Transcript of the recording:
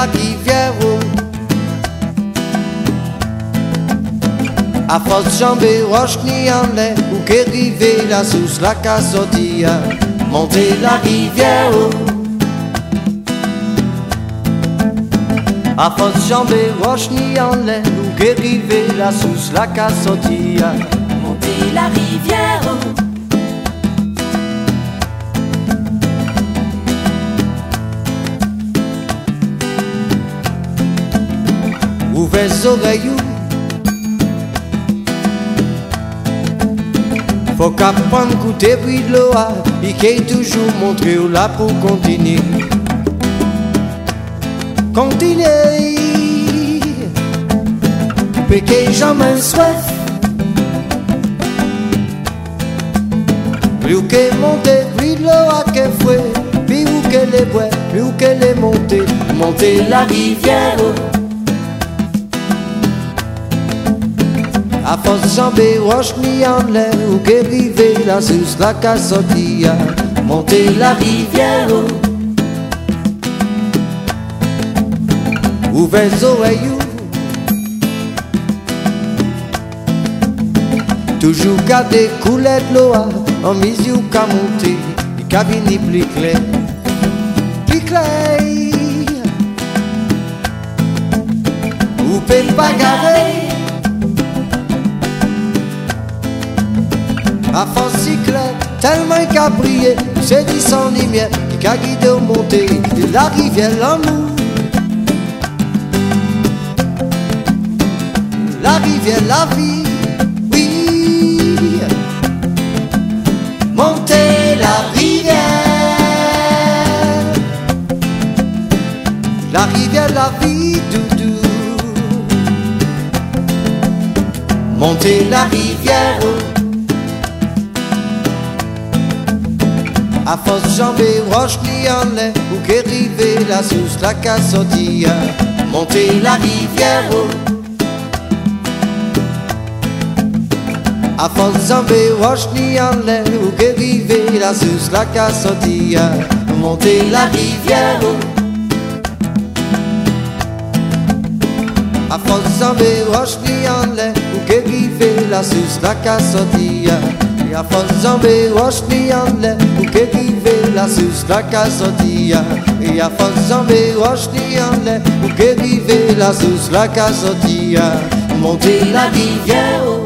la rivière à force jambe roche ni en l'air ou qu'arriver la sous la cassodia monter la rivière à force jambe roche ni en l'air ou qu'arriver la sous la cassodia monter la rivière ouvrez les oreilles. Faut qu'apprendre goûter puis de l'eau, et qu'il toujours montré où là pour continuer. Continuer, puis qu'il jamais soif. Plus qu'elle monte, puis de l'eau à qu'elle fouet, puis où qu'elle est boit, plus où qu'elle est montée, monter la rivière. À force jambe roche ni en l'air ou qu'arriver la sous la cassodia monter la rivière ouvrez les oreilles toujours garder couler de l'eau en misio qu'à monter et qu'à venir plus clair ou peut pas garer à force cyclette, tellement qu'à briller, c'est dit sans lumière, qui a guidé au monter de la rivière l'amour. La rivière, la vie, oui. Monter la rivière. La rivière, la vie, doudou. Monter la rivière. À force jambe roche ni en l'air ou qu'arriver la sous la cassodia monter la rivière à force jambe roche ni en l'air ou qu'arriver la sous la cassodia monter la rivière à force jambe roche ni en l'air ou qu'arriver la sous la cassodia a force jambe roche ni en l'air ou qu'arriver la sous la cassodia et a force jambe roche ni en l'air ou qu'arriver la sous la cassodia monter la rivière